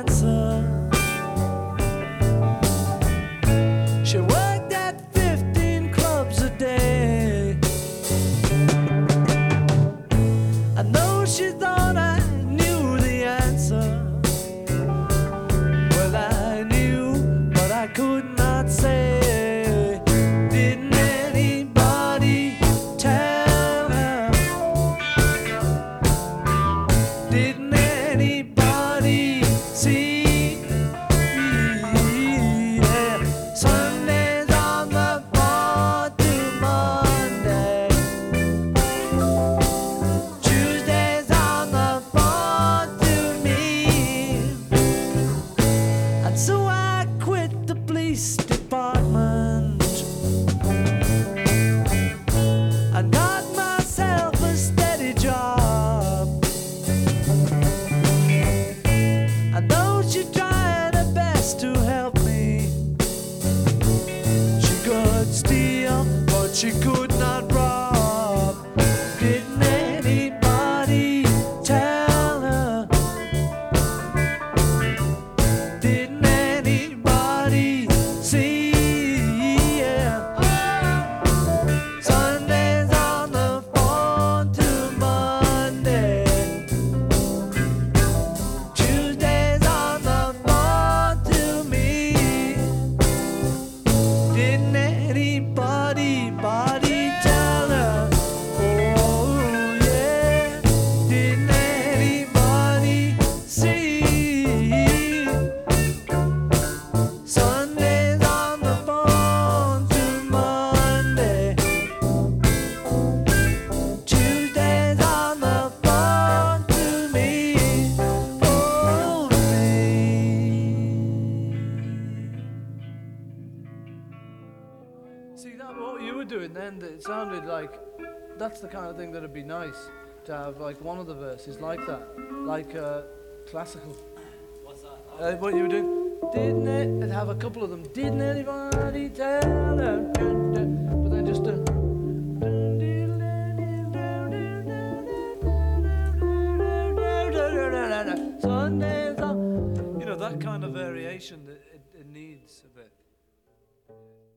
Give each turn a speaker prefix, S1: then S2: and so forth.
S1: dancer. She worked at 15 clubs a day. I know she thought I knew the answer. Well, I knew, but I could not say. Didn't anybody tell her? Didn't anybody see? Yeah. Sundays on the phone to Monday. Tuesdays on the phone to me. And so I quit the police department. I got myself a steady job. I know she tried her best to help me. She could steal, but she could not rob. Didn't anybody tell her? Didn't anybody see? Yeah. Sundays on the phone to Monday. Tuesdays on the phone to me. Didn't anybody tell her? Oh yeah. Didn't anybody see? Sundays on the phone to Monday. Tuesdays on the phone to me. Oh, me. See, that what you were doing then, it sounded like that's the kind of thing that'd be nice to have, like one of the verses like that, like classical.
S2: What's that?
S1: What you were doing? Didn't it? Have a couple of them. Didn't anybody tell her? But then just Sundays on, that kind of variation that it needs a bit.